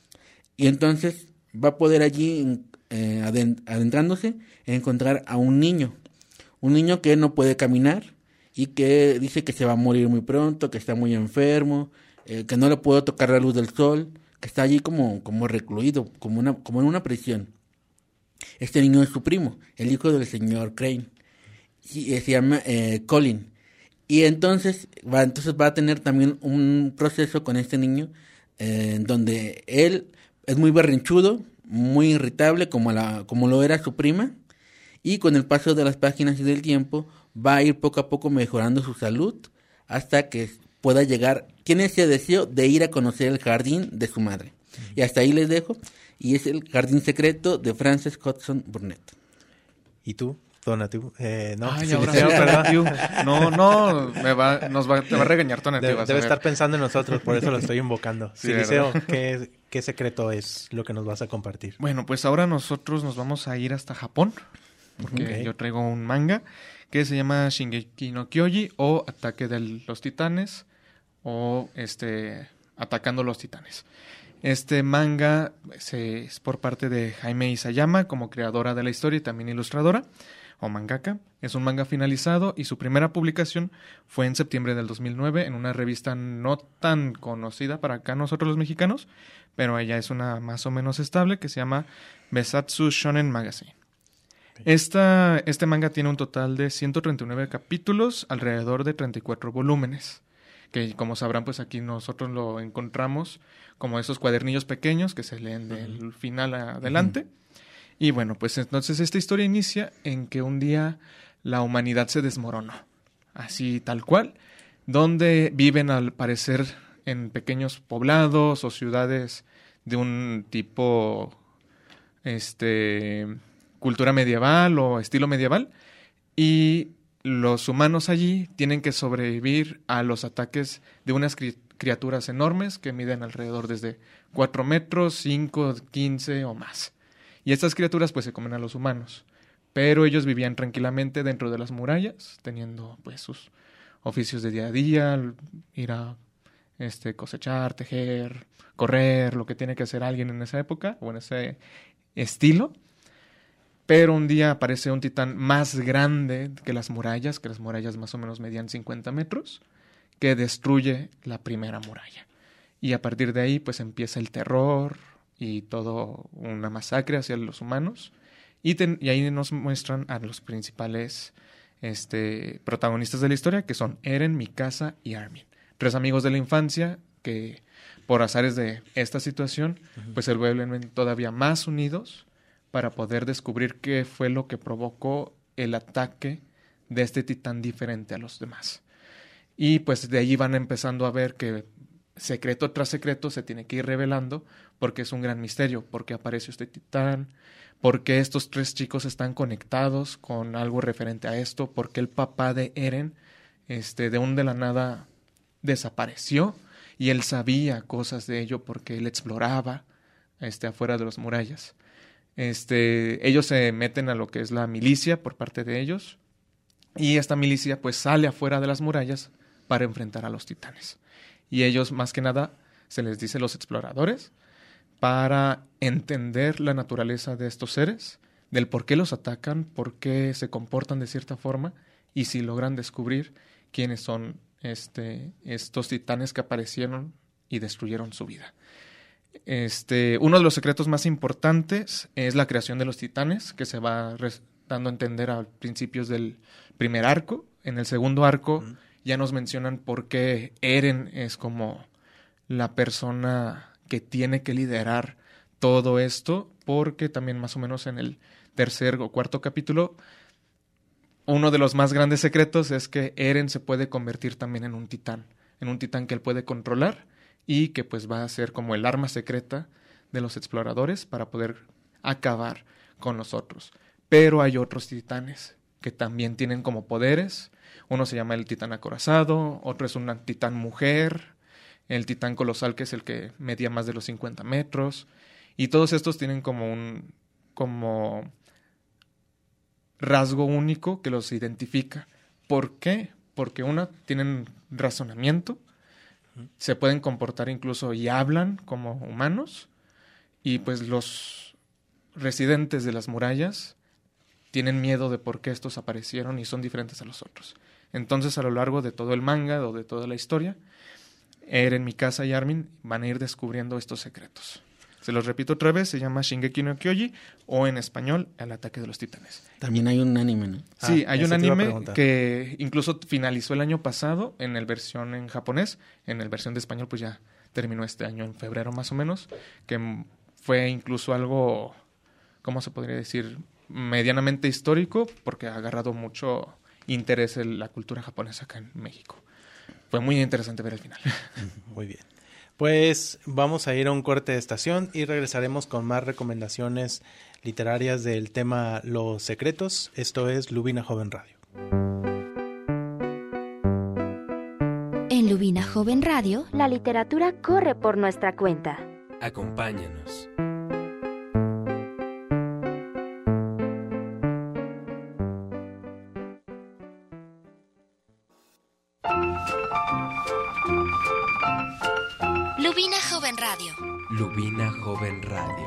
Y entonces va a poder allí, eh, adent, adentrándose, encontrar a un niño. Un niño que no puede caminar y que dice que se va a morir muy pronto, que está muy enfermo, eh, que no le puede tocar la luz del sol, que está allí como, como recluido, como, una, como en una prisión. Este niño es su primo, el hijo del señor Crane, y, eh, se llama eh, Colin. Y entonces va, entonces va a tener también un proceso con este niño, eh, donde él es muy berrinchudo, muy irritable, como, la, como lo era su prima, y con el paso de las páginas y del tiempo va a ir poco a poco mejorando su salud hasta que pueda llegar, tiene ese deseo de ir a conocer el jardín de su madre. Uh-huh. Y hasta ahí les dejo, y es el jardín secreto de Frances Hodgson Burnett. ¿Y tú, Tonatiuh? Eh, no, Ay, sí, ahora sí, sí, Tonatiuh. No, no, me va, nos va, te va a regañar Tonatiuh. Debe, debe estar pensando en nosotros, por eso lo estoy invocando. Sí, Siliceo, ¿qué, ¿qué secreto es lo que nos vas a compartir? Bueno, pues ahora nosotros nos vamos a ir hasta Japón, porque okay. yo traigo un manga que se llama Shingeki no Kyoji o Ataque de los Titanes o este Atacando los Titanes. Este manga se, es por parte de Jaime Isayama como creadora de la historia y también ilustradora o mangaka. Es un manga finalizado y su primera publicación fue en septiembre del dos mil nueve en una revista no tan conocida para acá nosotros los mexicanos, pero ella es una más o menos estable que se llama Besatsu Shonen Magazine. Esta, este manga tiene un total de ciento treinta y nueve capítulos, alrededor de treinta y cuatro volúmenes, que como sabrán pues aquí nosotros lo encontramos como esos cuadernillos pequeños que se leen del uh-huh. final adelante. Uh-huh. Y bueno, pues entonces esta historia inicia en que un día la humanidad se desmoronó, así tal cual, donde viven al parecer en pequeños poblados o ciudades de un tipo este cultura medieval o estilo medieval, y los humanos allí tienen que sobrevivir a los ataques de unas cri- criaturas enormes que miden alrededor desde cuatro metros, cinco, quince o más. Y estas criaturas pues se comen a los humanos, pero ellos vivían tranquilamente dentro de las murallas, teniendo pues sus oficios de día a día, ir a este, cosechar, tejer, correr, lo que tiene que hacer alguien en esa época o en ese estilo. Pero un día aparece un titán más grande que las murallas, que las murallas más o menos medían cincuenta metros, que destruye la primera muralla. Y a partir de ahí pues empieza el terror y todo una masacre hacia los humanos. Y, ten, y ahí nos muestran a los principales este, protagonistas de la historia, que son Eren, Mikasa y Armin. Tres amigos de la infancia que por azares de esta situación uh-huh. pues se vuelven todavía más unidos para poder descubrir qué fue lo que provocó el ataque de este titán diferente a los demás. Y pues de allí van empezando a ver que secreto tras secreto se tiene que ir revelando, porque es un gran misterio, por qué apareció este titán, por qué estos tres chicos están conectados con algo referente a esto, por qué el papá de Eren este, de un de la nada desapareció, y él sabía cosas de ello porque él exploraba este, afuera de las murallas. Este, ellos se meten a lo que es la milicia por parte de ellos, y esta milicia pues sale afuera de las murallas para enfrentar a los titanes. Y ellos más que nada se les dice los exploradores, para entender la naturaleza de estos seres, del por qué los atacan, por qué se comportan de cierta forma, y si logran descubrir quiénes son este, estos titanes que aparecieron y destruyeron su vida. Este, uno de los secretos más importantes es la creación de los titanes, que se va res- dando a entender a principios del primer arco. En el segundo arco uh-huh. ya nos mencionan por qué Eren es como la persona que tiene que liderar todo esto, porque también más o menos en el tercer o cuarto capítulo, uno de los más grandes secretos es que Eren se puede convertir también en un titán, en un titán que él puede controlar, y que pues va a ser como el arma secreta de los exploradores para poder acabar con los otros. Pero hay otros titanes que también tienen como poderes. Uno se llama el titán acorazado, otro es una titán mujer, el titán colosal, que es el que medía más de los cincuenta metros. Y todos estos tienen como un como rasgo único que los identifica. ¿Por qué? Porque una, tienen razonamiento, se pueden comportar incluso y hablan como humanos, y pues los residentes de las murallas tienen miedo de por qué estos aparecieron y son diferentes a los otros. Entonces, a lo largo de todo el manga o de toda la historia, Eren, Mikasa y Armin van a ir descubriendo estos secretos. Se los repito otra vez, se llama Shingeki no Kyoji, o en español, El ataque de los titanes. También hay un anime, ¿no? Sí, Ah, hay un eso te iba a anime preguntar. que incluso finalizó el año pasado en el versión en japonés. En el versión de español pues ya terminó este año en febrero más o menos, que m- fue incluso algo, ¿cómo se podría decir? Medianamente histórico, porque ha agarrado mucho interés en la cultura japonesa acá en México. Fue muy interesante ver el final. Muy bien. Pues vamos a ir a un corte de estación y regresaremos con más recomendaciones literarias del tema Los Secretos. Esto es Lubina Joven Radio. En Lubina Joven Radio, la literatura corre por nuestra cuenta. Acompáñanos. Lubina Joven Radio. Lubina Joven Radio.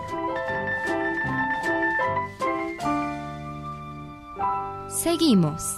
Seguimos.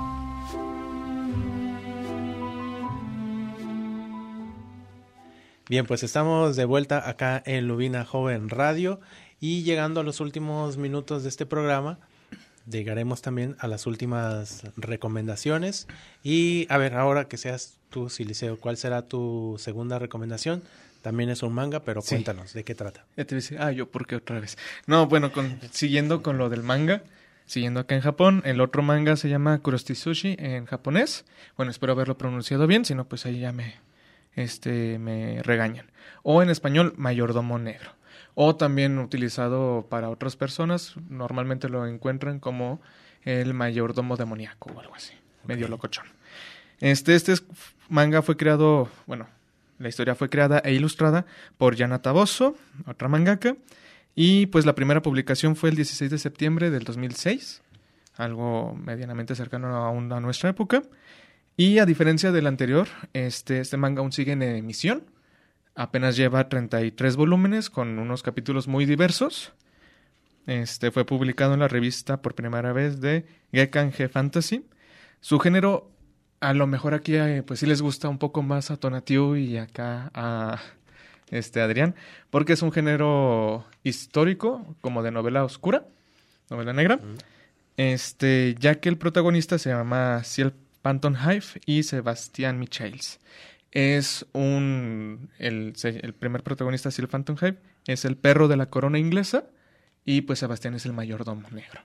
Bien, pues estamos de vuelta acá en Lubina Joven Radio y llegando a los últimos minutos de este programa, llegaremos también a las últimas recomendaciones. Y a ver, ahora que seas tú, Siliceo, ¿cuál será tu segunda recomendación? También es un manga, pero Sí. cuéntanos, ¿de qué trata? Ya te voy a decir, ah, yo, ¿por qué otra vez? No, bueno, con, siguiendo con lo del manga, siguiendo acá en Japón, el otro manga se llama Kuroshitsu Sushi en japonés. Bueno, espero haberlo pronunciado bien, si no, pues ahí ya me, este, me regañan. O en español, Mayordomo Negro. O también utilizado para otras personas, normalmente lo encuentran como el Mayordomo Demoníaco o algo así, medio locochón. Este, este es- manga fue creado, bueno, la historia fue creada e ilustrada por Yana Taboso, otra mangaka, y pues la primera publicación fue el dieciséis de septiembre del dos mil seis, algo medianamente cercano aún a nuestra época, Y a diferencia del anterior, este, este manga aún sigue en emisión. Apenas lleva treinta y tres volúmenes con unos capítulos muy diversos. Este fue publicado en la revista por primera vez de Gekkan G Fantasy. Su género, a lo mejor aquí eh, pues sí les gusta un poco más a Tonatiuh y acá a este Adrián, porque es un género histórico, como de novela oscura, novela negra. Mm. Este, ya que el protagonista se llama Ciel Pantonhive y Sebastián Michaels. Es un el, el primer protagonista, Ciel Pantonhive, es el perro de la corona inglesa. Y pues Sebastián es el mayordomo negro.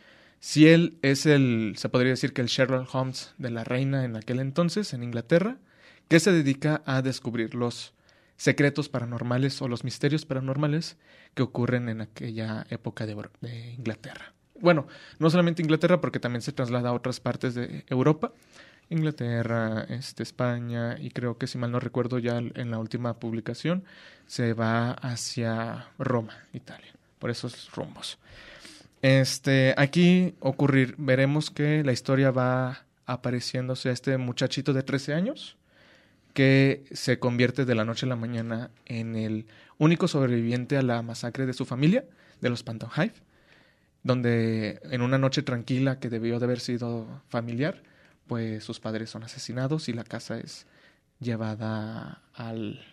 Ciel es el, se podría decir que el Sherlock Holmes de la reina en aquel entonces, en Inglaterra, que se dedica a descubrir los secretos paranormales o los misterios paranormales que ocurren en aquella época de, de Inglaterra. Bueno, no solamente Inglaterra, porque también se traslada a otras partes de Europa. Inglaterra, este, España, y creo que si mal no recuerdo ya en la última publicación, se va hacia Roma, Italia. Por esos rumbos. Este, aquí ocurrir, veremos que la historia va apareciéndose a este muchachito de trece años que se convierte de la noche a la mañana en el único sobreviviente a la masacre de su familia, de los Pantonhive, donde en una noche tranquila que debió de haber sido familiar, pues sus padres son asesinados y la casa es llevada al,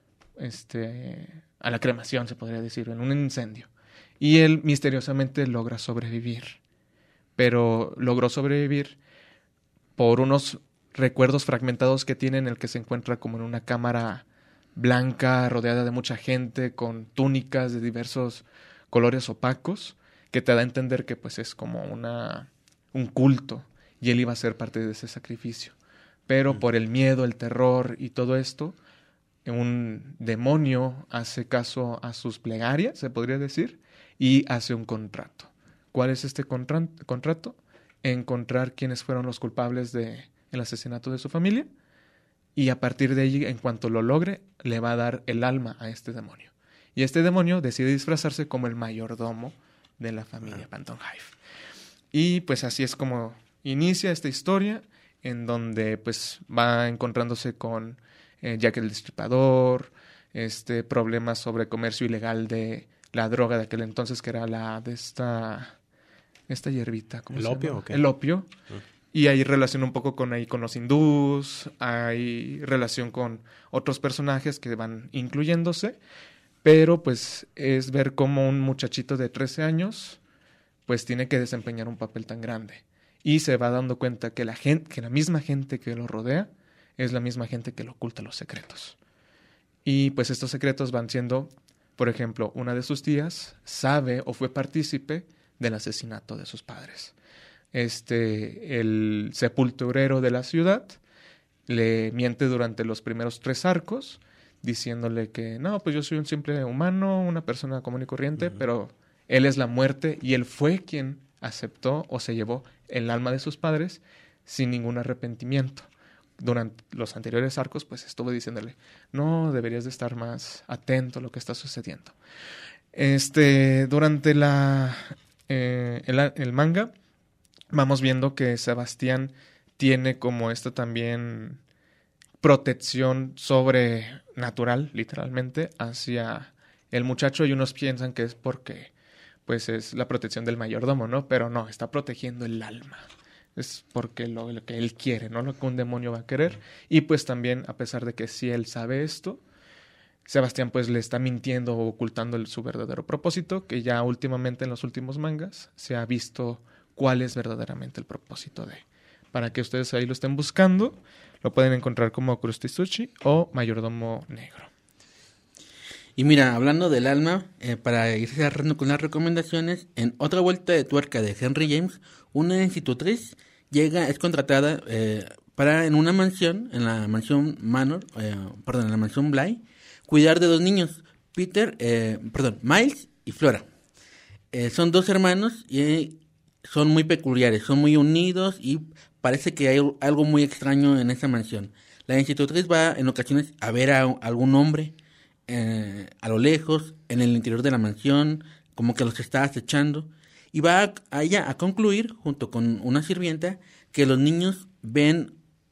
este, a la cremación, se podría decir, en un incendio. Y él misteriosamente logra sobrevivir. Pero logró sobrevivir por unos recuerdos fragmentados que tiene, en el que se encuentra como en una cámara blanca, rodeada de mucha gente, con túnicas de diversos colores opacos, que te da a entender que pues es como una, un culto, y él iba a ser parte de ese sacrificio. Pero por el miedo, el terror y todo esto, un demonio hace caso a sus plegarias, se podría decir, y hace un contrato. ¿Cuál es este contra- contrato? Encontrar quiénes fueron los culpables del asesinato de su familia, y a partir de allí, en cuanto lo logre, le va a dar el alma a este demonio. Y este demonio decide disfrazarse como el mayordomo de la familia Pantonhive. Y pues así es como inicia esta historia, en donde pues va encontrándose con eh, Jack el Destripador, este, problemas sobre comercio ilegal de la droga de aquel entonces, que era la de esta esta hierbita, ¿cómo ¿El se opio llama? o qué? El opio. Uh. Y hay relación un poco con ahí con los hindús, hay relación con otros personajes que van incluyéndose, pero pues es ver cómo un muchachito de trece años pues tiene que desempeñar un papel tan grande, y se va dando cuenta que la gente, que la misma gente que lo rodea es la misma gente que le oculta los secretos. Y pues estos secretos van siendo, por ejemplo, una de sus tías sabe o fue partícipe del asesinato de sus padres. Este, el sepulturero de la ciudad le miente durante los primeros tres arcos, diciéndole que no, pues yo soy un simple humano, una persona común y corriente, uh-huh. pero él es la muerte y él fue quien aceptó o se llevó el alma de sus padres sin ningún arrepentimiento. Durante los anteriores arcos, pues estuvo diciéndole, no, deberías de estar más atento a lo que está sucediendo. Este, durante la, eh, el, el manga, vamos viendo que Sebastián tiene como esta también protección sobrenatural, literalmente, hacia el muchacho, y unos piensan que es porque pues es la protección del mayordomo, ¿no? Pero no, está protegiendo el alma. Es porque lo, lo que él quiere, ¿no? Lo que un demonio va a querer. Y pues también, a pesar de que sí él sabe esto, Sebastián pues le está mintiendo o ocultando el, su verdadero propósito, que ya últimamente en los últimos mangas se ha visto cuál es verdaderamente el propósito de. Para que ustedes ahí lo estén buscando, lo pueden encontrar como Kurostetsuchi o Mayordomo Negro. Y mira, hablando del alma, eh, para ir cerrando con las recomendaciones, en otra vuelta de tuerca de Henry James, una institutriz llega, es contratada eh, para en una mansión, en la mansión Manor, eh, perdón, en la mansión Bly, cuidar de dos niños, Peter, eh, perdón, Miles y Flora. Eh, son dos hermanos y son muy peculiares, son muy unidos y parece que hay algo muy extraño en esa mansión. La institutriz va en ocasiones a ver a, a algún hombre eh, a lo lejos, en el interior de la mansión, como que los está acechando, y va a, a ella a concluir, junto con una sirvienta, que los niños ven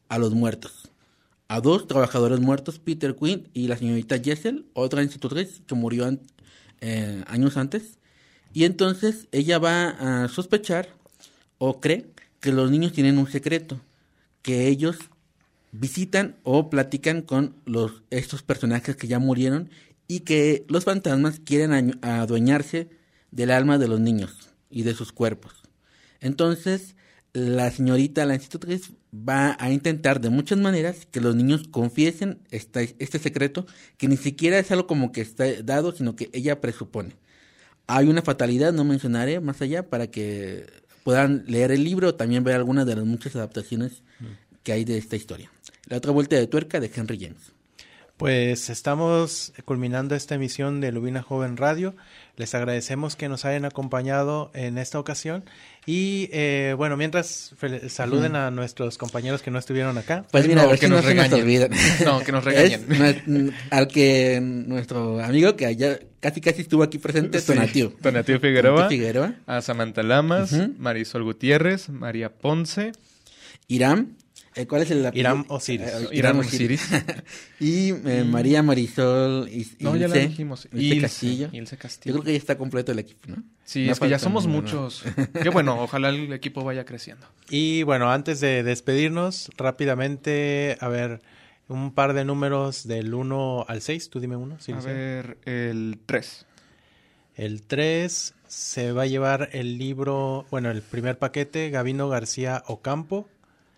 a los muertos. A dos trabajadores muertos, Peter Quinn y la señorita Jessel, otra institutriz que murió an- eh, años antes. Y entonces ella va a sospechar o cree que los niños tienen un secreto, que ellos visitan o platican con los estos personajes que ya murieron y que los fantasmas quieren año- adueñarse del alma de los niños y de sus cuerpos. Entonces, la señorita, la institutriz, va a intentar de muchas maneras que los niños confiesen esta, este secreto, que ni siquiera es algo como que está dado, sino que ella presupone. Hay una fatalidad, no mencionaré más allá, para que puedan leer el libro o también ver algunas de las muchas adaptaciones que hay de esta historia. La otra vuelta de tuerca de Henry James. Pues estamos culminando esta emisión de Lubina Joven Radio. Les agradecemos que nos hayan acompañado en esta ocasión. Y eh, bueno, mientras fel- saluden a nuestros compañeros que no estuvieron acá. Pues mira, No, a ver que si nos no se nos regañen. olvida. No, que nos regañen. Es nue- al que nuestro amigo que allá casi casi estuvo aquí presente, Sí, Tonatiu. Tonatiu Figueroa, Tonatiu Figueroa. a Samantha Lamas, Ujú. Marisol Gutiérrez, María Ponce, Iram. Eh, ¿Cuál es el apellido? Iram Osiris. Eh, Iram Osiris. y eh, María Marisol y No, ya la Ilse, dijimos. Ilse Ilse, Castillo. Ilse Yo Castillo. creo que ya está completo el equipo, ¿no? Sí, No es que ya falta somos ninguno. muchos. Qué bueno, ojalá el equipo vaya creciendo. Y bueno, antes de despedirnos, rápidamente, a ver, un par de números del uno al seis. Tú dime uno. ¿sí, A Lucía? ver, el tres. El tres se va a llevar el libro, bueno, el primer paquete, Gabino García Ocampo.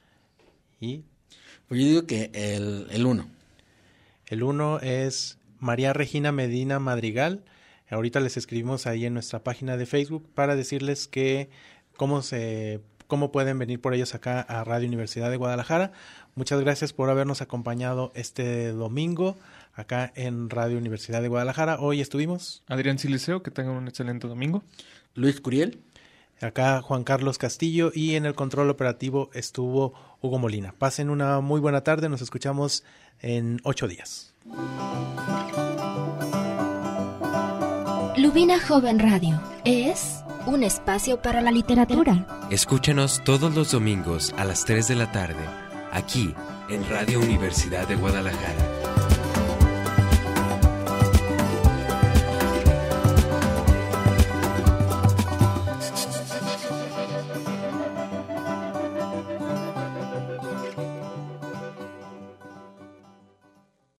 Y Pues yo digo que el, el uno. el uno es María Regina Medina Madrigal. Ahorita les escribimos ahí en nuestra página de Facebook para decirles que cómo se cómo pueden venir por ellos acá a Radio Universidad de Guadalajara. Muchas gracias por habernos acompañado este domingo acá en Radio Universidad de Guadalajara. Hoy estuvimos Adrián Siliceo, que tengan un excelente domingo. Luis Curiel. acá Juan Carlos Castillo y en el control operativo estuvo Hugo Molina. Pasen una muy buena tarde, nos escuchamos en ocho días. Lubina Joven Radio es un espacio para la literatura. Escúchanos todos los domingos a las tres de la tarde, aquí en Radio Universidad de Guadalajara.